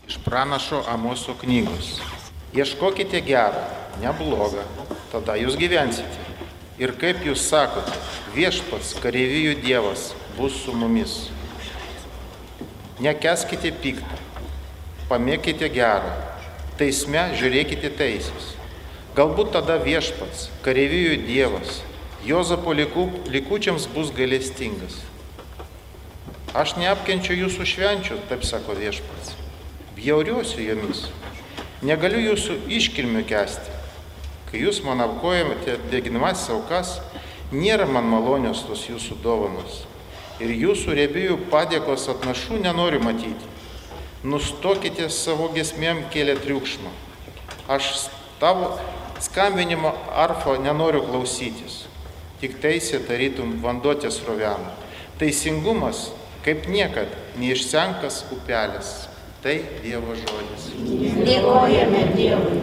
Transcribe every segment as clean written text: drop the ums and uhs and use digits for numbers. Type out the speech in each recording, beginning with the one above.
Iš pranašo Amoso knygos. Ieškokite gerą, ne blogą, tada jūs gyvensite. Ir kaip jūs sakote, viešpats, kareivijų Dievas, bus su mumis. Nekęskite piktą, pamėkite gerą, teisme žiūrėkite teisės. Galbūt tada viešpats, kareivijų Dievas, Jozapo likučiams bus gailestingas. Aš neapkenčiu jūsų švenčių, taip sako viešpats. Bjauriuosiu jomis. Negaliu jūsų iškilmių kęsti. Kai jūs man aukojate deginamąsias aukas, nėra man malonios tos jūsų dovanos. Ir jūsų riebiųjų padėkos atnašų nenoriu matyti. Nustokite savo giesmėm kėlę triukšmą. Aš tavo skambinimo arfo nenoriu klausytis. Tik teisė tarytum vanduo ties srovena. Teisingumas kaip niekad neišsenkas upelis. Tai Dievo žodis. Dėkojame Dievui.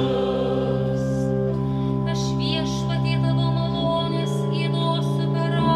Viešpatie tavo malonės įduosiu per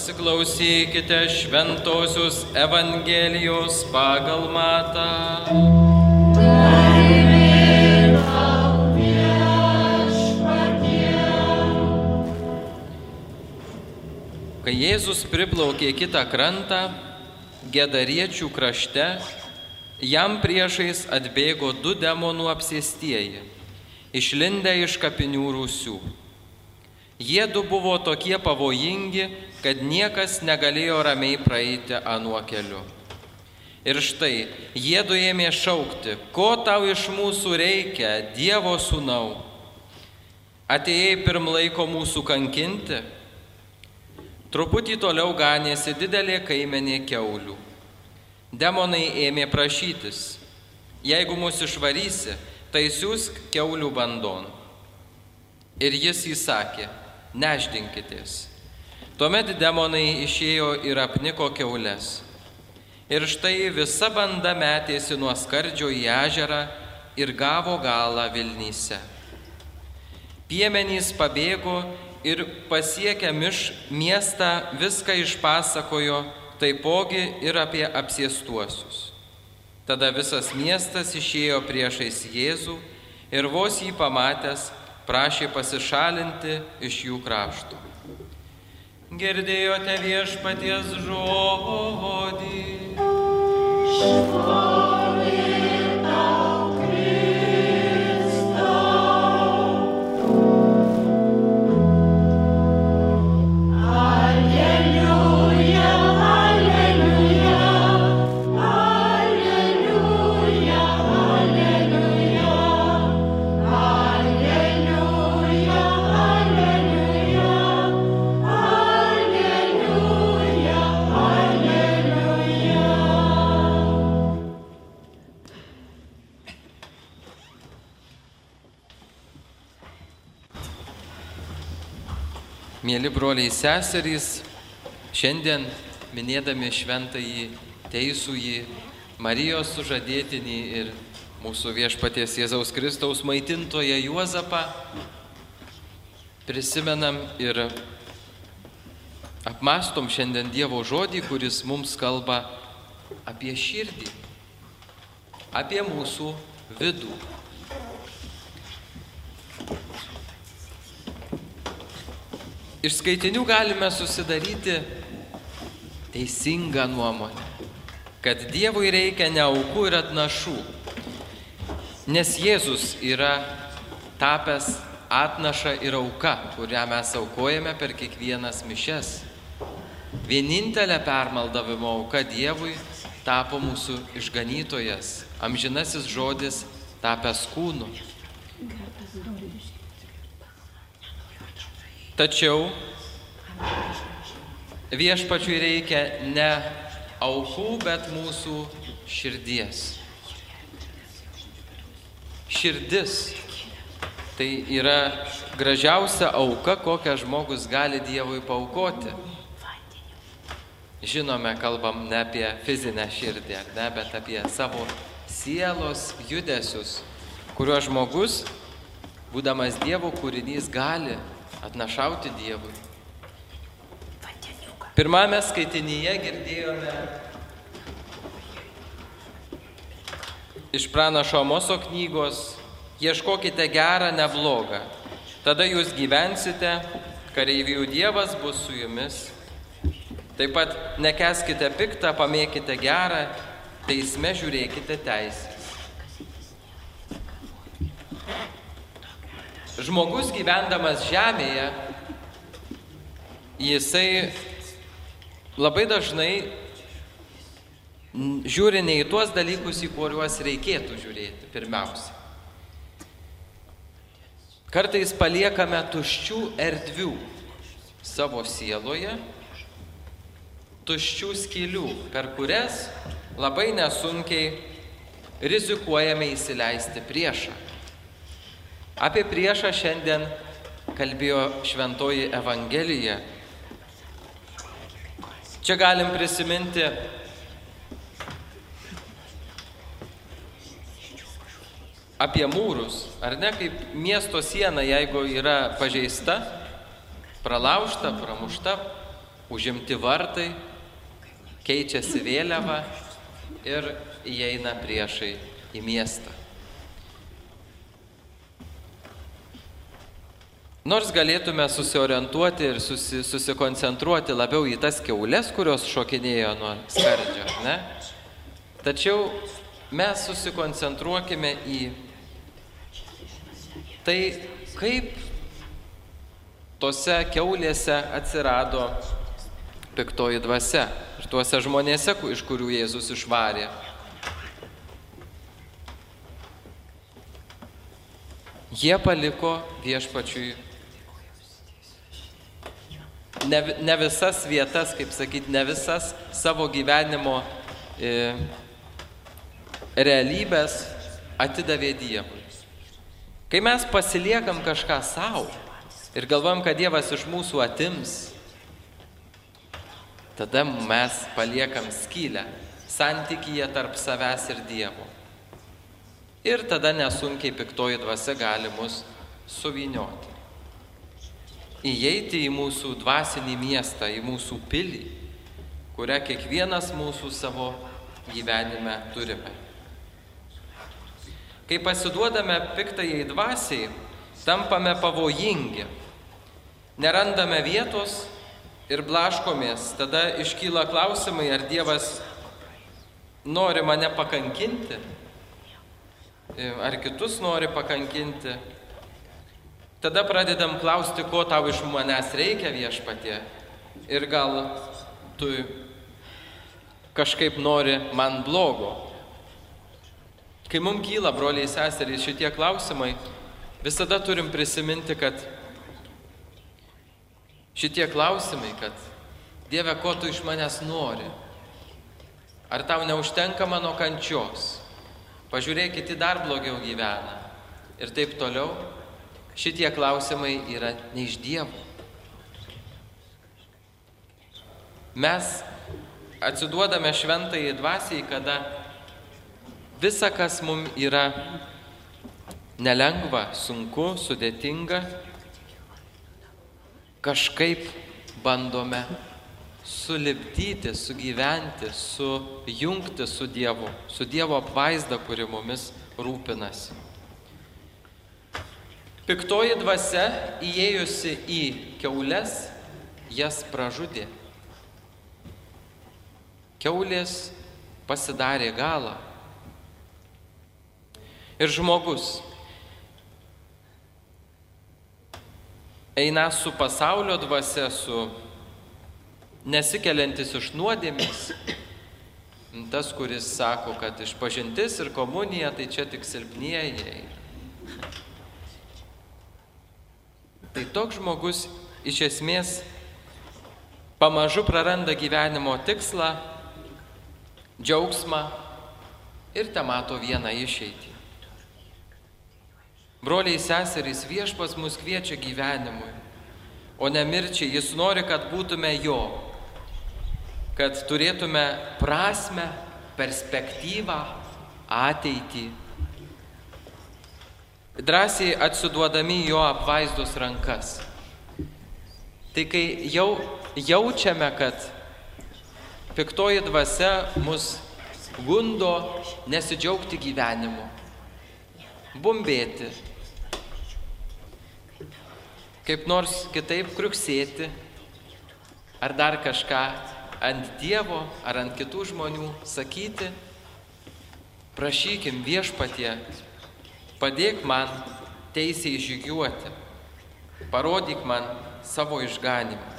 Pasiklausykite šventosios Evangelijos pagal Matą. Kai Jėzus priplaukė kitą krantą, Gedariečių krašte, jam priešais atbėgo 2 demonų apsėstieji, išlindę iš kapinių rūsių. Jiedu buvo tokie pavojingi, kad niekas negalėjo ramiai praeiti anuo keliu. Ir štai, jiedu ėmė šaukti: ko tau iš mūsų reikia, Dievo sūnau? Atėjai pirm laiko mūsų kankinti? Truputį toliau ganėsi didelė kaimenė kiaulių. Demonai ėmė prašytis: jeigu mus išvarysi, tai siųsk kiaulių bandon. Ir jis įsakė: nešdinkitės. Tuomet demonai išėjo ir apniko kiaules. Ir štai visa banda metėsi nuo skardžio į ežerą ir gavo galą Vilnyse. Piemenys pabėgo ir pasiekę miestą viską išpasakojo, taipogi ir apie apsėstuosius. Tada visas miestas išėjo priešais Jėzų ir vos jį pamatęs prašė pasišalinti iš jų krašto. Girdėjote Viešpaties žodį. Mėly broliai seserys, šiandien minėdami šventąjį teisųjį Marijos sužadėtinį ir mūsų Viešpaties Jėzaus Kristaus maitintoją Juozapą, prisimenam ir apmąstom šiandien Dievo žodį, kuris mums kalba apie širdį, apie mūsų vidų. Iš skaitinių galime susidaryti teisingą nuomonę, kad Dievui reikia ne aukų ir atnašų, nes Jėzus yra tapęs atnaša ir auka, kurią mes aukojame per kiekvienas mišias. Vienintelė permaldavimo auka Dievui tapo mūsų išganytojas, amžinasis žodis tapęs kūnu. Tačiau Viešpačiui reikia ne aukų, bet mūsų širdies. Širdis tai yra gražiausia auka, kokią žmogus gali Dievui paaukoti. Žinome, kalbam ne apie fizinę širdį, ar ne, bet apie savo sielos judesius, kuriuo žmogus, būdamas Dievo kūrinys, gali atnašauti Dievui. Pirmame skaitinyje girdėjome iš pranašo Amoso knygos: ieškokite gerą, ne blogą, tada jūs gyvensite, kareivijų Dievas bus su jumis. Taip pat nekęskite piktą, pamėkite gerą, teisme žiūrėkite teisės. Žmogus gyvendamas žemėje, jisai labai dažnai žiūri ne į tuos dalykus, į kuriuos reikėtų žiūrėti pirmiausia. Kartais paliekame tuščių erdvių savo sieloje, tuščių skylių, per kurias labai nesunkiai rizikuojame įsileisti priešą. Apie priešą šiandien kalbėjo šventoji Evangelija. Čia galim prisiminti apie mūrus, ar ne, kaip miesto siena, jeigu yra pažeista, pralaužta, pramušta, užimti vartai, keičiasi vėliava ir įeina priešai į miestą. Nors galėtume susiorientuoti ir susikoncentruoti labiau į tas kiaules, kurios šokinėjo nuo skardžio, ne? Tačiau mes susikoncentruokime į tai, kaip tose kiaulėse atsirado piktoji dvasia ir tuose žmonėse, iš kurių Jėzus išvarė. Jie paliko viešpačiui ne visas vietas, kaip sakyti, ne visas savo gyvenimo realybės atidavė Dievui. Kai mes pasiliekam kažką savo ir galvojam, kad Dievas iš mūsų atims, tada mes paliekam skylę santykyje tarp savęs ir Dievo. Ir tada nesunkiai piktoji dvasia gali mus suvynioti. Įeiti į mūsų dvasinį miestą, į mūsų pilį, kurią kiekvienas mūsų savo gyvenime turime. Kai pasiduodame piktajai dvasiai, tampame pavojingi, nerandame vietos ir blaškomės, tada iškyla klausimai, ar Dievas nori mane pakankinti, ar kitus nori pakankinti. Tada pradedam klausti, ko tau iš manęs reikia, Viešpatie, ir gal tu kažkaip nori man blogo. Kai mums kyla, broliai seserys, šitie klausimai, visada turim prisiminti, kad šitie klausimai, kad Dieve, ko tu iš manęs nori? Ar tau neužtenka mano kančios? Pažiūrėk, kiti dar blogiau gyvena. Ir taip toliau. Šitie klausimai yra ne iš Dievo. Mes atsiduodame šventajai dvasiai, kada visa, kas mums yra nelengva, sunku, sudėtinga, kažkaip bandome sulipdyti, sugyventi, sujungti su Dievo apvaizda, kuri mumis rūpinasi. Piktoji dvasia, įėjusi į kiaules, jas pražudė. Kiaulės pasidarė galą. Ir žmogus eina su pasaulio dvasia, su nesikeliantis iš nuodėmės. Tas, kuris sako, kad išpažintis ir komunija, tai čia tik silpnieji. Tai toks žmogus iš esmės pamažu praranda gyvenimo tikslą, džiaugsmą ir temato vieną išeitį. Broliai seserys, Viešpats mus kviečia gyvenimui, o ne mirčiai. Jis nori, kad būtume jo, kad turėtume prasmę, perspektyvą, ateitį. Drąsiai atsiduodami jo apvaizdos rankas. Tai kai jau jaučiame, kad piktoji dvasia mus gundo nesidžiaugti gyvenimu, bumbėti, kaip nors kitaip kriuksėti, ar dar kažką ant Dievo ar ant kitų žmonių sakyti, prašykim Viešpatie, padėk man teisiai žygiuoti, parodyk man savo išganimą.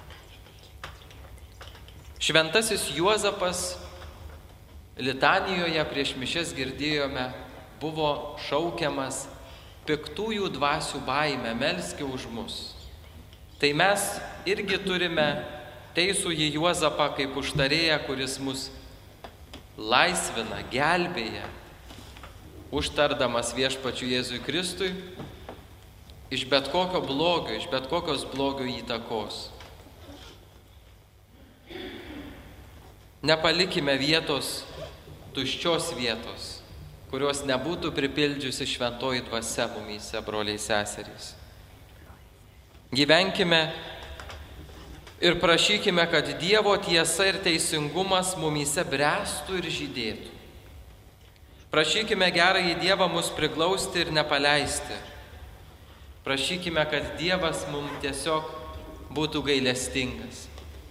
Šventasis Juozapas, litanijoje prieš mišias girdėjome, buvo šaukiamas piktųjų dvasių baimę, melski už mus. Tai mes irgi turime teisųjį Juozapą kaip užtarėją, kuris mus laisvina, gelbėja, užtardamas Viešpačiui Jėzui Kristui iš bet kokio blogio, iš bet kokios blogio įtakos. Nepalikime vietos, tuščios vietos, kurios nebūtų pripildžiusi šventoji dvasia mumyse, broliai seserys. Gyvenkime Ir prašykime, kad Dievo tiesa ir teisingumas mumyse bręstų ir žydėtų. Prašykime gerąjį Dievą mus priglausti ir nepaleisti. Prašykime, kad Dievas mums tiesiog būtų gailestingas.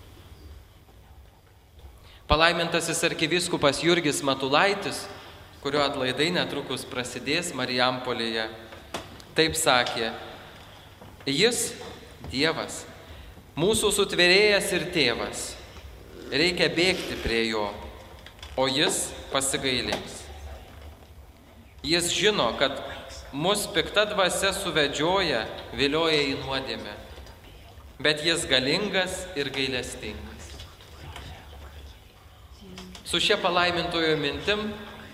Palaimintasis arkivyskupas Jurgis Matulaitis, kurio atlaidai netrukus prasidės Marijampolėje, taip sakė: Jis, Dievas, mūsų sutvėrėjas ir tėvas, reikia bėgti prie jo, o jis pasigailės. Jis žino, kad mus pikta dvasia suvedžioja, vilioja į nuodėmę, bet jis galingas ir gailestingas. Su šia palaimintojo mintim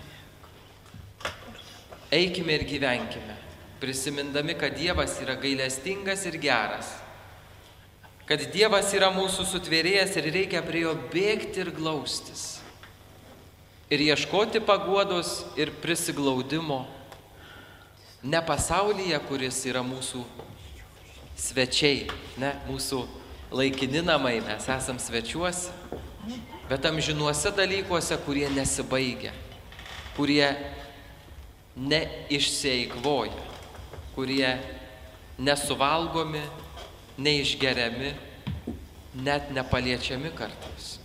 eikime ir gyvenkime, prisimindami, kad Dievas yra gailestingas ir geras, kad Dievas yra mūsų sutvėrėjas ir reikia prie jo bėgti ir glaustis. Ir ieškoti paguodos ir prisiglaudimo ne pasaulyje, kuris yra mūsų svečiai, ne mūsų laikini namai, mes esam svečiuose, bet amžinuose dalykuose, kurie nesibaigia, kurie neišsieikvoja, kurie nesuvalgomi, neišgeriami, net nepaliečiami kartais.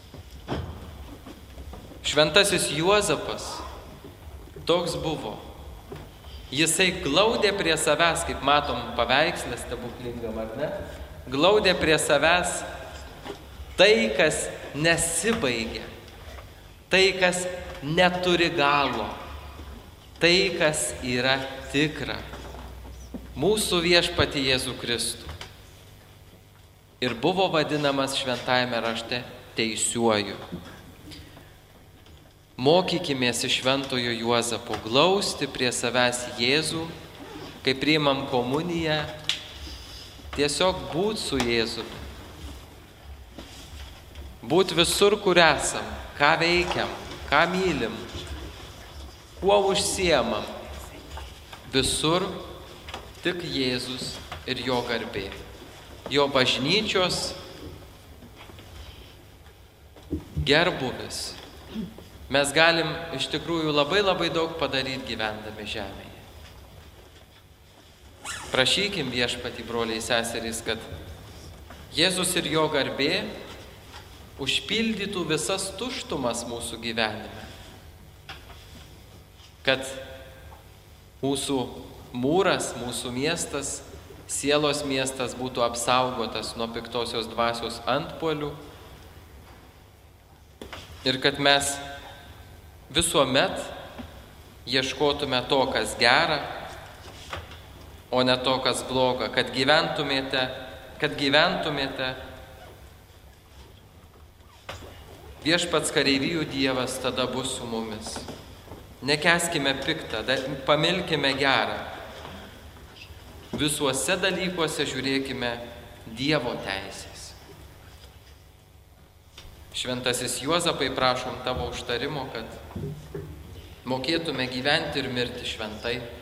Šventasis Juozapas toks buvo. Jisai glaudė prie savęs, kaip matom paveikslę stebuklingam, ar ne? Glaudė prie savęs tai, kas nesibaigia, tai, kas neturi galo, tai, kas yra tikra. Mūsų viešpatį Jėzų Kristų. Ir buvo vadinamas šventajame rašte teisiuoju. Mokykimės iš šventojo Juozapo glausti prie savęs Jėzų, kai priimam komuniją, tiesiog būt su Jėzumi. Būt visur, kur esam, ką veikiam, ką mylim, kuo užsiemam. Visur tik Jėzus ir jo garbė. Jo bažnyčios gerbuvis. Mes galim iš tikrųjų labai daug padaryti gyvendami žemėje. Prašykim viešpatį, broliai seserys, kad Jėzus ir jo garbė užpildytų visas tuštumas mūsų gyvenime. Kad mūsų mūras, mūsų miestas, sielos miestas būtų apsaugotas nuo piktosios dvasios antpuolių ir kad mes visuomet ieškotume to, kas gera, o ne to, kas bloga, kad gyventumėte, viešpats kareivijų Dievas tada bus su mumis. Nekęskime piktą, pamilkime gerą. Visuose dalykuose žiūrėkime Dievo teisės. Šventasis Juozapai, prašom tavo užtarimo, kad mokėtume gyventi ir mirti šventai,